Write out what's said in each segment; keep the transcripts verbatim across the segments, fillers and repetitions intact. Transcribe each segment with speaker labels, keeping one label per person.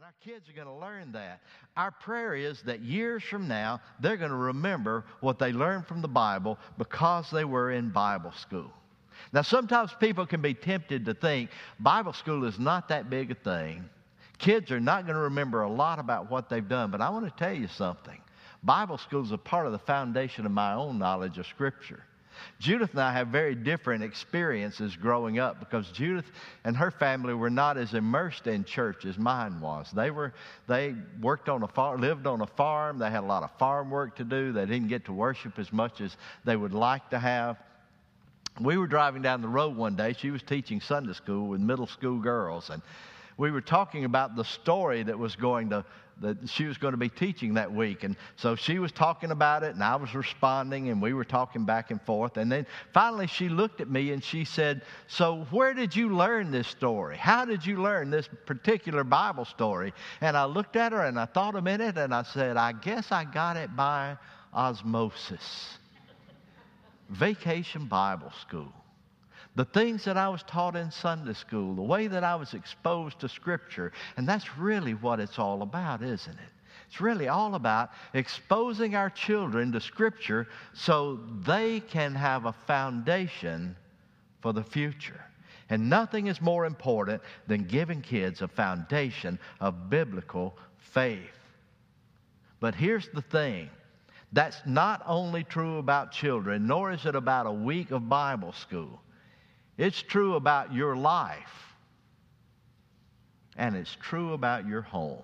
Speaker 1: our kids are going to learn that. Our prayer is that years from now, they're going to remember what they learned from the Bible because they were in Bible school. Now, sometimes people can be tempted to think Bible school is not that big a thing. Kids are not going to remember a lot about what they've done, but I want to tell you something. Bible school is a part of the foundation of my own knowledge of Scripture. Judith and I have very different experiences growing up because Judith and her family were not as immersed in church as mine was. They were, they worked on a farm, lived on a farm. They had a lot of farm work to do. They didn't get to worship as much as they would like to have. We were driving down the road one day. She was teaching Sunday school with middle school girls, and we were talking about the story that was going to that she was going to be teaching that week. And so she was talking about it, and I was responding, and we were talking back and forth. And then finally she looked at me and she said, "So where did you learn this story? How did you learn this particular Bible story?" And I looked at her and I thought a minute and I said, "I guess I got it by osmosis." Vacation Bible School. The things that I was taught in Sunday school, the way that I was exposed to Scripture, and that's really what it's all about, isn't it? It's really all about exposing our children to Scripture so they can have a foundation for the future. And nothing is more important than giving kids a foundation of biblical faith. But here's the thing. That's not only true about children, nor is it about a week of Bible school. It's true about your life, and it's true about your home.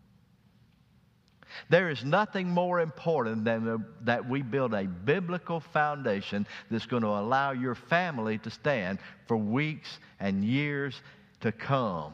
Speaker 1: There is nothing more important than that we build a biblical foundation that's going to allow your family to stand for weeks and years to come.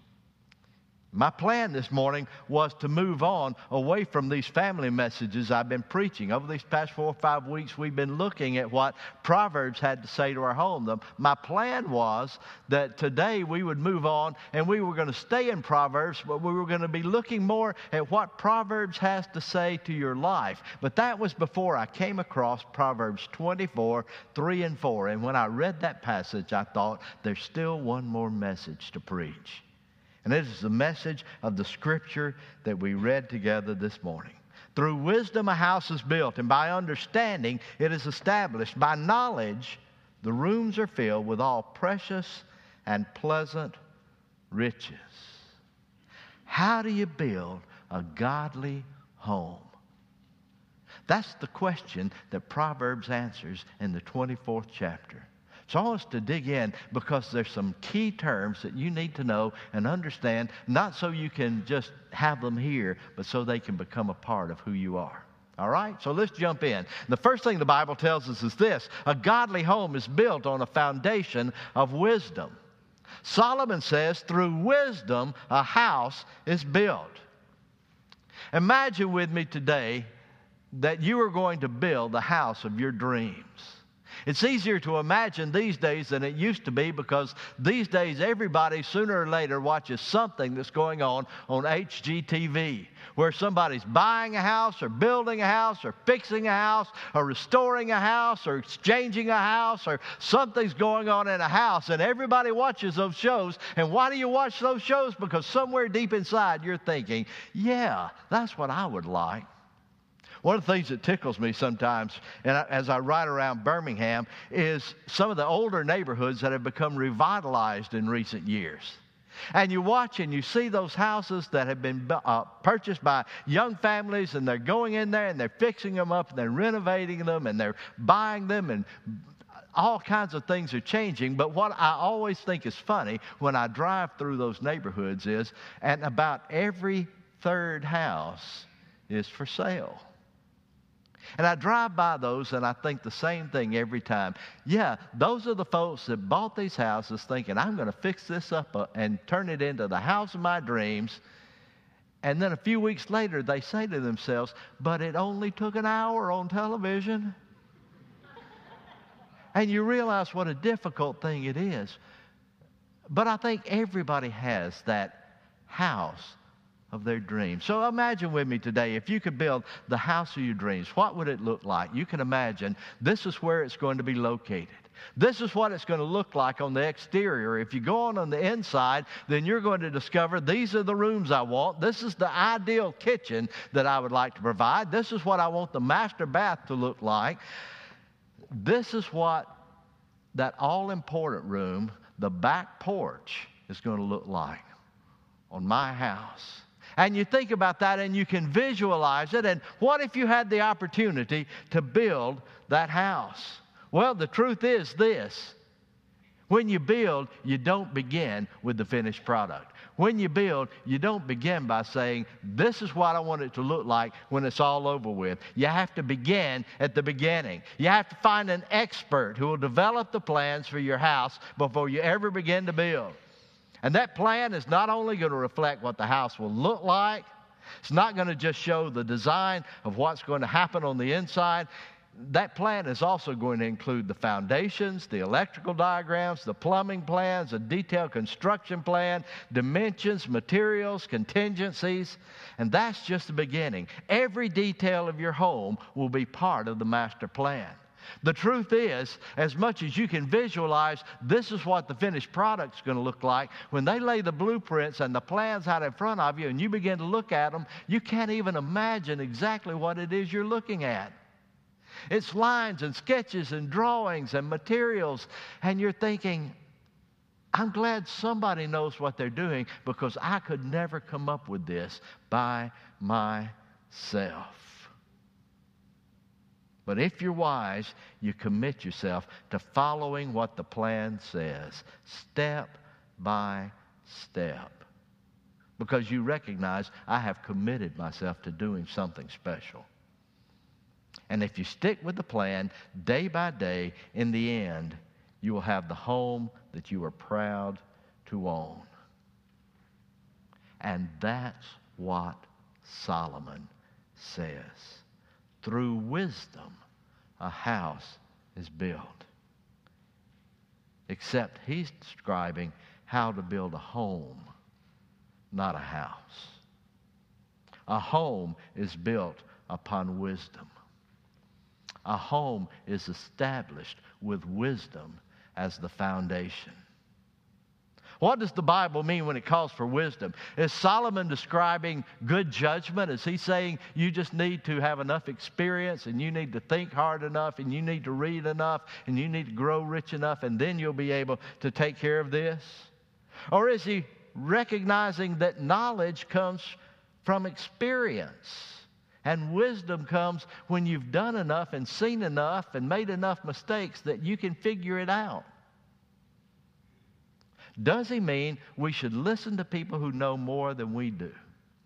Speaker 1: My plan this morning was to move on away from these family messages I've been preaching. Over these past four or five weeks, we've been looking at what Proverbs had to say to our home. My plan was that today we would move on and we were going to stay in Proverbs, but we were going to be looking more at what Proverbs has to say to your life. But that was before I came across Proverbs twenty-four, three and four. And when I read that passage, I thought, there's still one more message to preach. And it is the message of the Scripture that we read together this morning. Through wisdom a house is built, and by understanding it is established. By knowledge the rooms are filled with all precious and pleasant riches. How do you build a godly home? That's the question that Proverbs answers in the twenty-fourth chapter. So I want us to dig in because there's some key terms that you need to know and understand, not so you can just have them here, but so they can become a part of who you are. All right? So let's jump in. The first thing the Bible tells us is this: a godly home is built on a foundation of wisdom. Solomon says, through wisdom, a house is built. Imagine with me today that you are going to build the house of your dreams. It's easier to imagine these days than it used to be because these days everybody sooner or later watches something that's going on on H G T V, where somebody's buying a house or building a house or fixing a house or restoring a house or exchanging a house, or something's going on in a house, and everybody watches those shows. And why do you watch those shows? Because somewhere deep inside you're thinking, yeah, that's what I would like. One of the things that tickles me sometimes, and I, as I ride around Birmingham, is some of the older neighborhoods that have become revitalized in recent years. And you watch and you see those houses that have been uh, purchased by young families, and they're going in there and they're fixing them up and they're renovating them and they're buying them, and all kinds of things are changing. But what I always think is funny when I drive through those neighborhoods is, and about every third house is for sale. And I drive by those and I think the same thing every time. Yeah, those are the folks that bought these houses thinking, I'm going to fix this up and turn it into the house of my dreams. And then a few weeks later they say to themselves, but it only took an hour on television. And you realize what a difficult thing it is. But I think everybody has that house of their dreams. So imagine with me today, if you could build the house of your dreams, what would it look like? You can imagine this is where it's going to be located. This is what it's going to look like on the exterior. If you go on on the inside, then you're going to discover these are the rooms I want. This is the ideal kitchen that I would like to provide. This is what I want the master bath to look like. This is what that all-important room, the back porch, is going to look like on my house. And you think about that and you can visualize it. And what if you had the opportunity to build that house? Well, the truth is this. When you build, you don't begin with the finished product. When you build, you don't begin by saying, this is what I want it to look like when it's all over with. You have to begin at the beginning. You have to find an expert who will develop the plans for your house before you ever begin to build. And that plan is not only going to reflect what the house will look like, it's not going to just show the design of what's going to happen on the inside. That plan is also going to include the foundations, the electrical diagrams, the plumbing plans, a detailed construction plan, dimensions, materials, contingencies. And that's just the beginning. Every detail of your home will be part of the master plan. The truth is, as much as you can visualize, this is what the finished product's going to look like. When they lay the blueprints and the plans out in front of you and you begin to look at them, you can't even imagine exactly what it is you're looking at. It's lines and sketches and drawings and materials, and you're thinking, I'm glad somebody knows what they're doing because I could never come up with this by myself. But if you're wise, you commit yourself to following what the plan says, step by step. Because you recognize, I have committed myself to doing something special. And if you stick with the plan, day by day, in the end, you will have the home that you are proud to own. And that's what Solomon says. Through wisdom, a house is built. Except he's describing how to build a home, not a house. A home is built upon wisdom. A home is established with wisdom as the foundation. What does the Bible mean when it calls for wisdom? Is Solomon describing good judgment? Is he saying you just need to have enough experience and you need to think hard enough and you need to read enough and you need to grow rich enough and then you'll be able to take care of this? Or is he recognizing that knowledge comes from experience? And wisdom comes when you've done enough and seen enough and made enough mistakes that you can figure it out. Does he mean we should listen to people who know more than we do?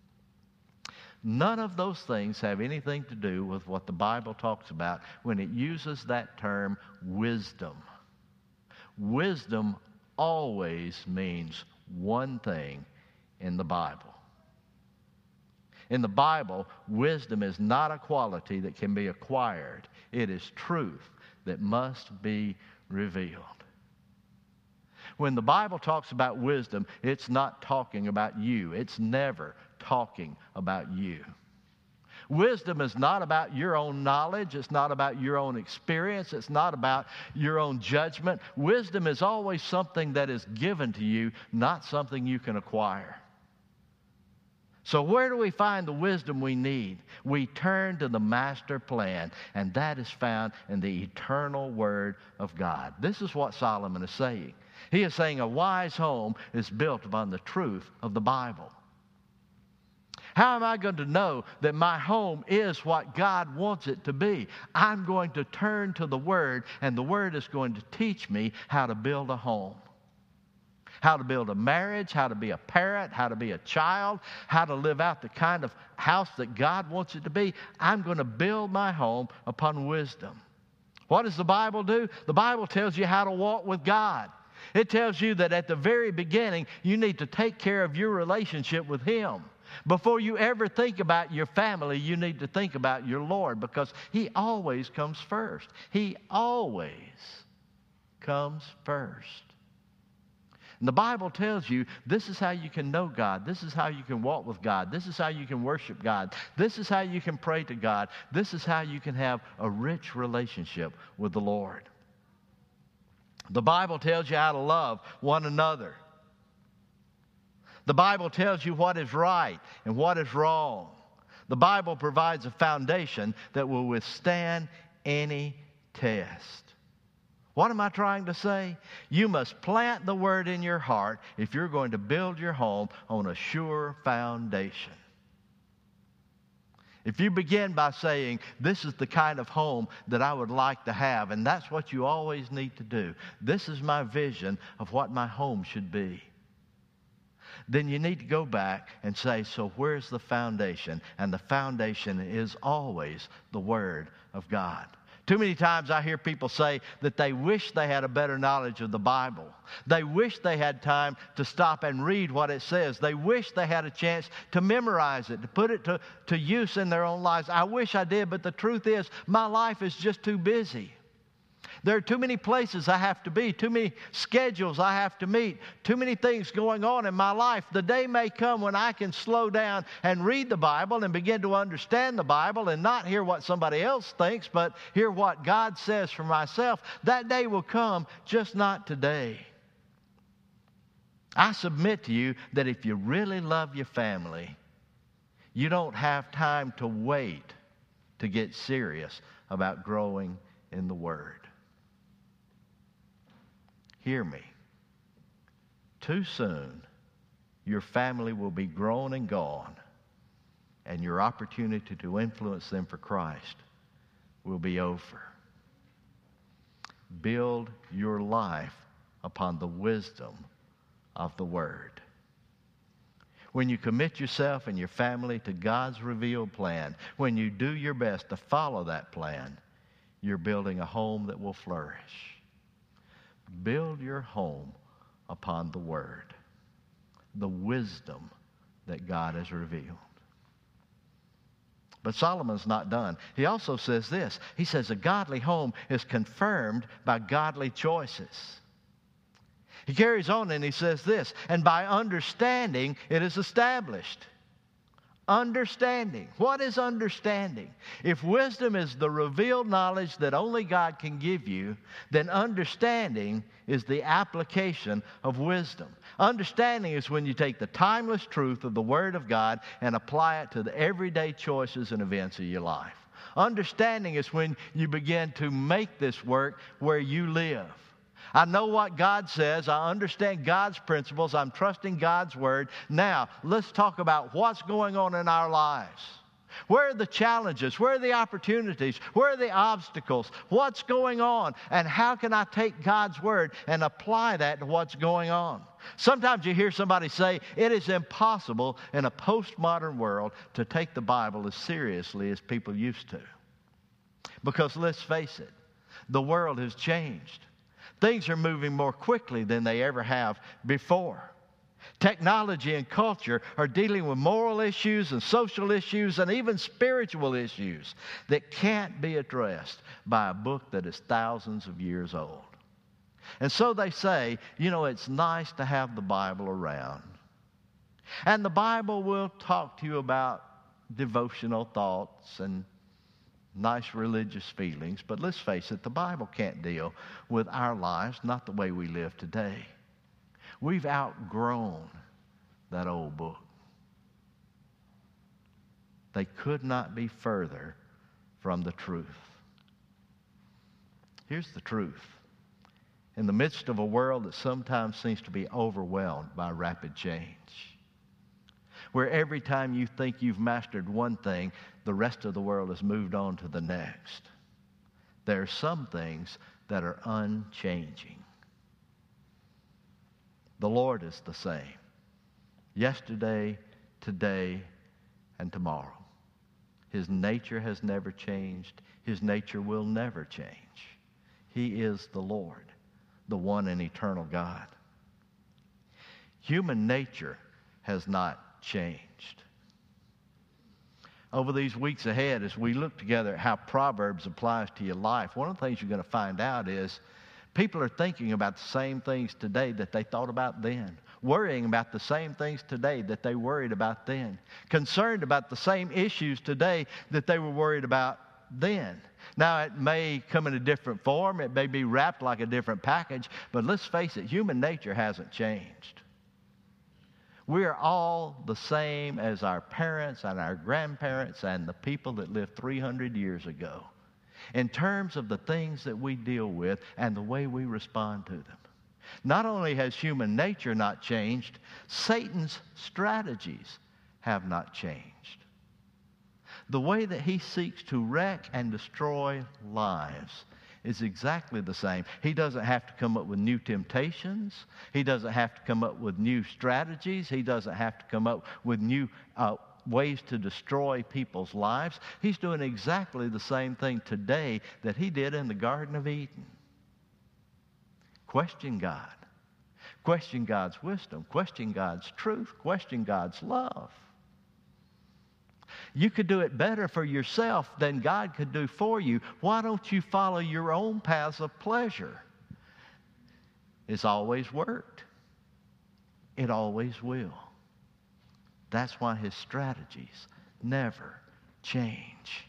Speaker 1: None of those things have anything to do with what the Bible talks about when it uses that term wisdom. Wisdom always means one thing in the Bible. In the Bible, wisdom is not a quality that can be acquired. It is truth that must be revealed. When the Bible talks about wisdom, it's not talking about you. It's never talking about you. Wisdom is not about your own knowledge. It's not about your own experience. It's not about your own judgment. Wisdom is always something that is given to you, not something you can acquire. So where do we find the wisdom we need? We turn to the master plan, and that is found in the eternal Word of God. This is what Solomon is saying. He is saying a wise home is built upon the truth of the Bible. How am I going to know that my home is what God wants it to be? I'm going to turn to the Word, and the Word is going to teach me how to build a home. How to build a marriage, how to be a parent, how to be a child, how to live out the kind of house that God wants it to be. I'm going to build my home upon wisdom. What does the Bible do? The Bible tells you how to walk with God. It tells you that at the very beginning, you need to take care of your relationship with Him. Before you ever think about your family, you need to think about your Lord, because He always comes first. He always comes first. And the Bible tells you this is how you can know God. This is how you can walk with God. This is how you can worship God. This is how you can pray to God. This is how you can have a rich relationship with the Lord. The Bible tells you how to love one another. The Bible tells you what is right and what is wrong. The Bible provides a foundation that will withstand any test. What am I trying to say? You must plant the Word in your heart if you're going to build your home on a sure foundation. If you begin by saying, this is the kind of home that I would like to have, and that's what you always need to do. This is my vision of what my home should be. Then you need to go back and say, so where's the foundation? And the foundation is always the Word of God. Too many times I hear people say that they wish they had a better knowledge of the Bible. They wish they had time to stop and read what it says. They wish they had a chance to memorize it, to put it to, to use in their own lives. I wish I did, but the truth is my life is just too busy. There are too many places I have to be, too many schedules I have to meet, too many things going on in my life. The day may come when I can slow down and read the Bible and begin to understand the Bible and not hear what somebody else thinks, but hear what God says for myself. That day will come, just not today. I submit to you that if you really love your family, you don't have time to wait to get serious about growing in the Word. Hear me. Too soon, your family will be grown and gone, and your opportunity to influence them for Christ will be over. Build your life upon the wisdom of the Word. When you commit yourself and your family to God's revealed plan, when you do your best to follow that plan, you're building a home that will flourish. Build your home upon the Word, the wisdom that God has revealed. But Solomon's not done. He also says this. He says a godly home is confirmed by godly choices. He carries on and he says this, and by understanding it is established. Understanding. What is understanding? If wisdom is the revealed knowledge that only God can give you, then understanding is the application of wisdom. Understanding is when you take the timeless truth of the Word of God and apply it to the everyday choices and events of your life. Understanding is when you begin to make this work where you live. I know what God says. I understand God's principles. I'm trusting God's Word. Now, let's talk about what's going on in our lives. Where are the challenges? Where are the opportunities? Where are the obstacles? What's going on? And how can I take God's Word and apply that to what's going on? Sometimes you hear somebody say, it is impossible in a postmodern world to take the Bible as seriously as people used to. Because let's face it, the world has changed. Things are moving more quickly than they ever have before. Technology and culture are dealing with moral issues and social issues and even spiritual issues that can't be addressed by a book that is thousands of years old. And so they say, you know, it's nice to have the Bible around. And the Bible will talk to you about devotional thoughts and nice religious feelings, but let's face it, the Bible can't deal with our lives, not the way we live today. We've outgrown that old book. They could not be further from the truth. Here's the truth. In the midst of a world that sometimes seems to be overwhelmed by rapid change, where every time you think you've mastered one thing, the rest of the world has moved on to the next. There are some things that are unchanging. The Lord is the same, yesterday, today, and tomorrow. His nature has never changed. His nature will never change. He is the Lord, the one and eternal God. Human nature has not changed. Over these weeks ahead, as we look together at how Proverbs applies to your life, one of the things you're going to find out is People are thinking about the same things today that they thought about then. Worrying about the same things today that they worried about then. Concerned about the same issues today that they were worried about then. Now, it may come in a different form. It may be wrapped like a different package. But let's face it, human nature hasn't changed. We are all the same as our parents and our grandparents and the people that lived three hundred years ago in terms of the things that we deal with and the way we respond to them. Not only has human nature not changed, Satan's strategies have not changed. The way that he seeks to wreck and destroy lives is exactly the same. He doesn't have to come up with new temptations. He doesn't have to come up with new strategies. He doesn't have to come up with new uh, ways to destroy people's lives. He's doing exactly the same thing today that he did in the Garden of Eden. Question God. Question God's wisdom. Question God's truth. Question God's love. You could do it better for yourself than God could do for you. Why don't you follow your own paths of pleasure? It's always worked. It always will. That's why his strategies never change.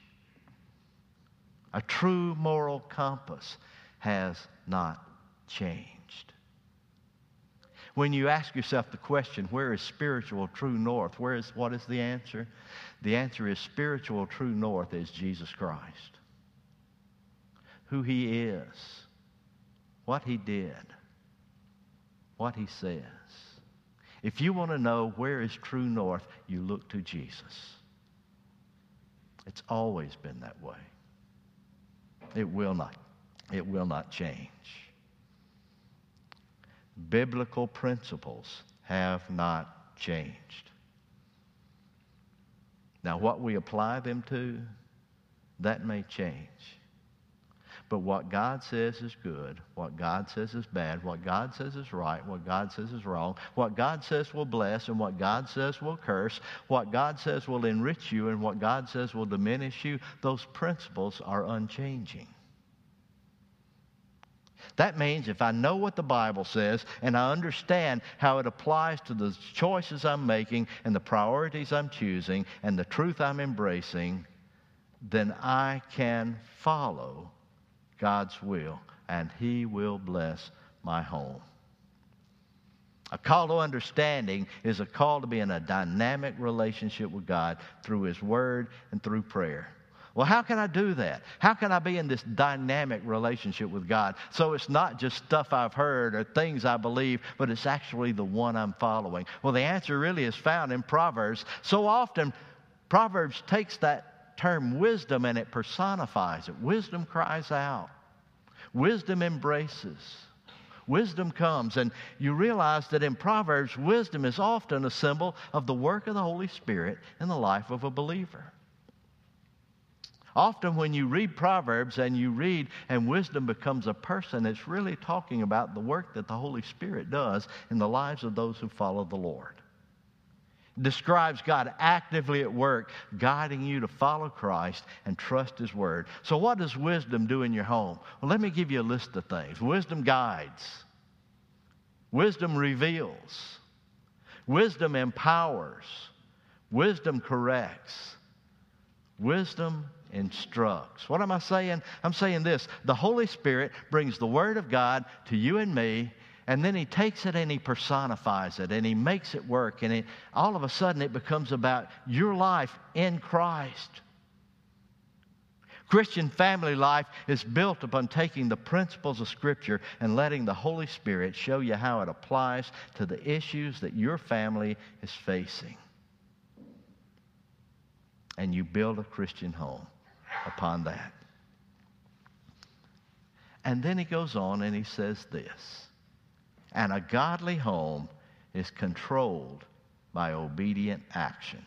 Speaker 1: A true moral compass has not changed. When you ask yourself the question, where is spiritual true north? Where is, what is the answer? The answer is spiritual true north is Jesus Christ. Who he is, what he did, what he says. If you want to know where is true north, you look to Jesus. It's always been that way. It will not. It will not change. Biblical principles have not changed. Now, what we apply them to, that may change. But what God says is good, what God says is bad, what God says is right, what God says is wrong, what God says will bless and what God says will curse, what God says will enrich you and what God says will diminish you, those principles are unchanging. That means if I know what the Bible says and I understand how it applies to the choices I'm making and the priorities I'm choosing and the truth I'm embracing, then I can follow God's will and he will bless my home. A call to understanding is a call to be in a dynamic relationship with God through his word and through prayer. Well, how can I do that? How can I be in this dynamic relationship with God? So it's not just stuff I've heard or things I believe, but it's actually the one I'm following. Well, the answer really is found in Proverbs. So often, Proverbs takes that term wisdom and it personifies it. Wisdom cries out. Wisdom embraces. Wisdom comes. And you realize that in Proverbs, wisdom is often a symbol of the work of the Holy Spirit in the life of a believer. Often when you read Proverbs and you read and wisdom becomes a person, it's really talking about the work that the Holy Spirit does in the lives of those who follow the Lord. It describes God actively at work, guiding you to follow Christ and trust his word. So what does wisdom do in your home? Well, let me give you a list of things. Wisdom guides. Wisdom reveals. Wisdom empowers. Wisdom corrects. Wisdom instructs. What am I saying? I'm saying this. The Holy Spirit brings the Word of God to you and me, and then he takes it and he personifies it, and he makes it work, and it, all of a sudden it becomes about your life in Christ. Christian family life is built upon taking the principles of Scripture and letting the Holy Spirit show you how it applies to the issues that your family is facing. And you build a Christian home upon that. And then he goes on and he says this, and a godly home is controlled by obedient actions.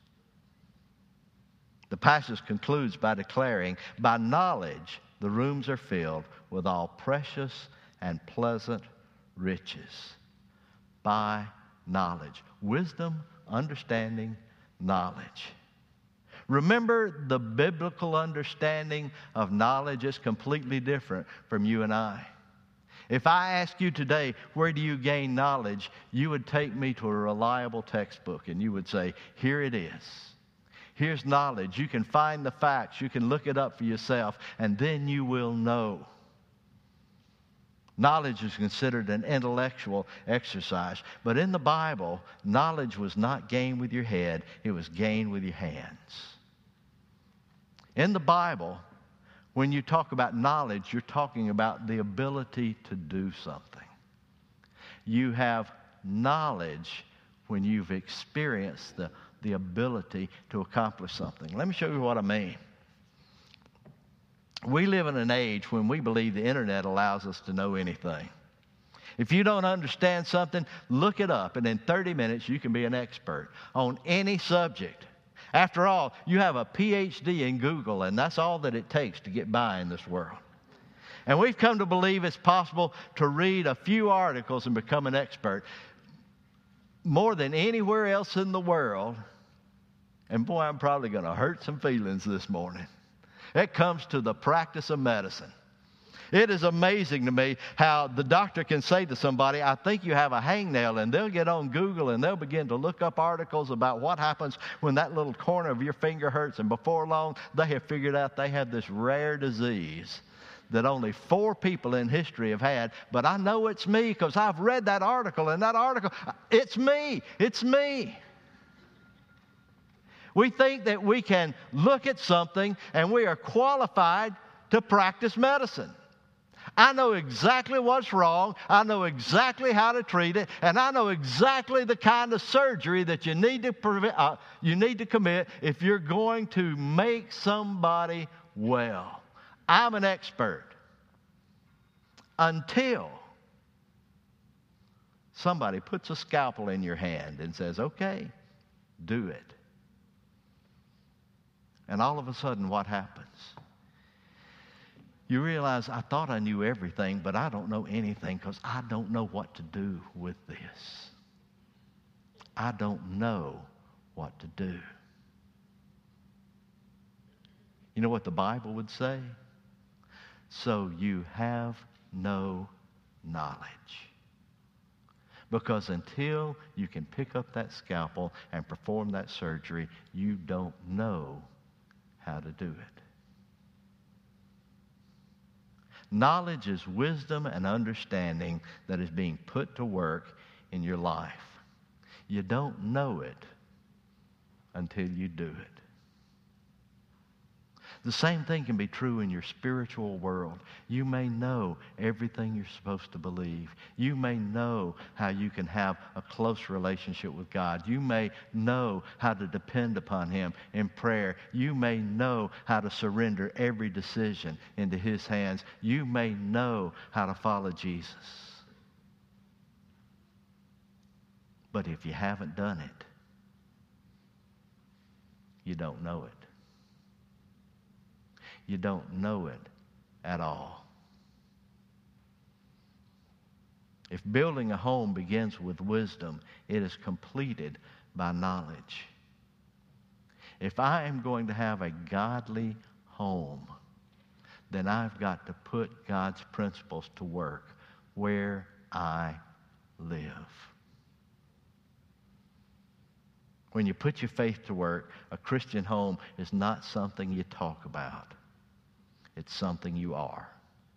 Speaker 1: The passage concludes by declaring, by knowledge the rooms are filled with all precious and pleasant riches. By knowledge. Wisdom, understanding, knowledge. Remember, the biblical understanding of knowledge is completely different from you and I. If I ask you today, where do you gain knowledge? You would take me to a reliable textbook and you would say, here it is. Here's knowledge. You can find the facts. You can look it up for yourself, and then you will know. Knowledge is considered an intellectual exercise. But in the Bible, knowledge was not gained with your head. It was gained with your hands. In the Bible, when you talk about knowledge, you're talking about the ability to do something. You have knowledge when you've experienced the, the ability to accomplish something. Let me show you what I mean. We live in an age when we believe the internet allows us to know anything. If you don't understand something, look it up, and in thirty minutes you can be an expert on any subject. After all, you have a P H D in Google, and that's all that it takes to get by in this world. And we've come to believe it's possible to read a few articles and become an expert more than anywhere else in the world. And boy, I'm probably going to hurt some feelings this morning. It comes to the practice of medicine. It is amazing to me how the doctor can say to somebody, I think you have a hangnail, and they'll get on Google and they'll begin to look up articles about what happens when that little corner of your finger hurts, and before long they have figured out they have this rare disease that only four people in history have had. But I know it's me because I've read that article, and that article, it's me, it's me. We think that we can look at something and we are qualified to practice medicine. I know exactly what's wrong. I know exactly how to treat it. And I know exactly the kind of surgery that you need to, prevent, uh, you need to commit if you're going to make somebody well. I'm an expert. Until somebody puts a scalpel in your hand and says, okay, do it. And all of a sudden, what happens? You realize, I thought I knew everything, but I don't know anything because I don't know what to do with this. I don't know what to do. You know what the Bible would say? So you have no knowledge. Because until you can pick up that scalpel and perform that surgery, you don't know how to do it. Knowledge is wisdom and understanding that is being put to work in your life. You don't know it until you do it. The same thing can be true in your spiritual world. You may know everything you're supposed to believe. You may know how you can have a close relationship with God. You may know how to depend upon Him in prayer. You may know how to surrender every decision into His hands. You may know how to follow Jesus. But if you haven't done it, you don't know it. You don't know it at all. If building a home begins with wisdom, it is completed by knowledge. If I am going to have a godly home, then I've got to put God's principles to work where I live. When you put your faith to work, a Christian home is not something you talk about. It's something you are.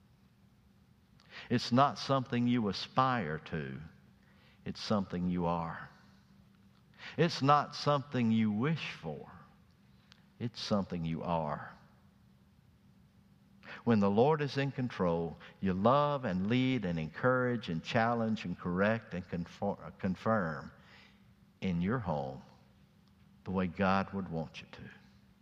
Speaker 1: It's not something you aspire to. It's something you are. It's not something you wish for. It's something you are. When the Lord is in control, you love and lead and encourage and challenge and correct and conform, confirm in your home the way God would want you to.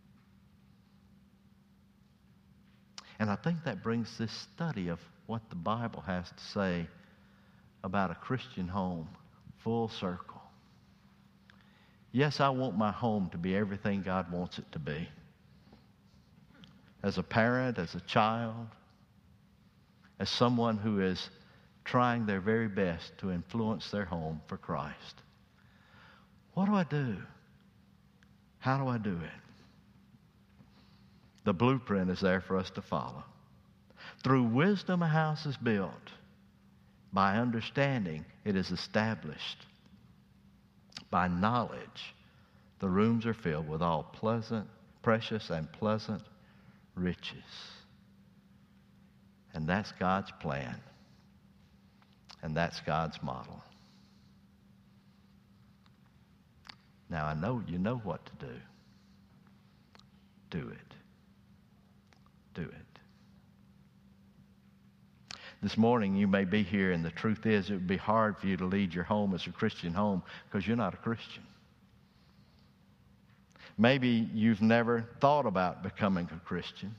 Speaker 1: And I think that brings this study of what the Bible has to say about a Christian home full circle. Yes, I want my home to be everything God wants it to be. As a parent, as a child, as someone who is trying their very best to influence their home for Christ. What do I do? How do I do it? The blueprint is there for us to follow. Through wisdom, a house is built. By understanding, it is established. By knowledge, the rooms are filled with all pleasant, precious and pleasant riches. And that's God's plan. And that's God's model. Now, I know you know what to do. Do it. Do it. This morning you may be here, and the truth is it would be hard for you to lead your home as a Christian home because you're not a Christian. Maybe you've never thought about becoming a Christian.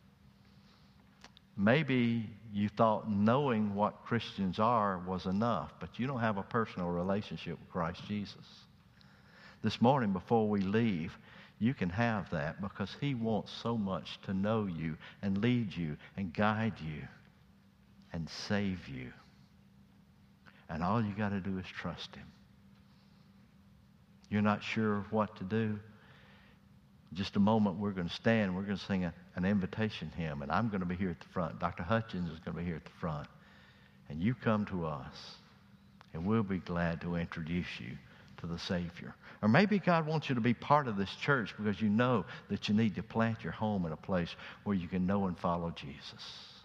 Speaker 1: Maybe you thought knowing what Christians are was enough, but you don't have a personal relationship with Christ Jesus. This morning, before we leave, you can have that because He wants so much to know you and lead you and guide you and save you. And all you got to do is trust Him. You're not sure what to do? In just a moment, we're going to stand. We're going to sing a, an invitation hymn, and I'm going to be here at the front. Doctor Hutchins is going to be here at the front. And you come to us, and we'll be glad to introduce you to the Savior. Or maybe God wants you to be part of this church because you know that you need to plant your home in a place where you can know and follow Jesus.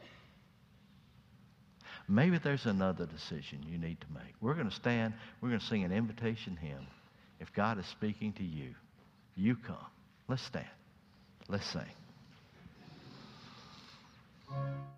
Speaker 1: Maybe there's another decision you need to make. We're going to stand. We're going to sing an invitation hymn. If God is speaking to you, you come. Let's stand. Let's sing.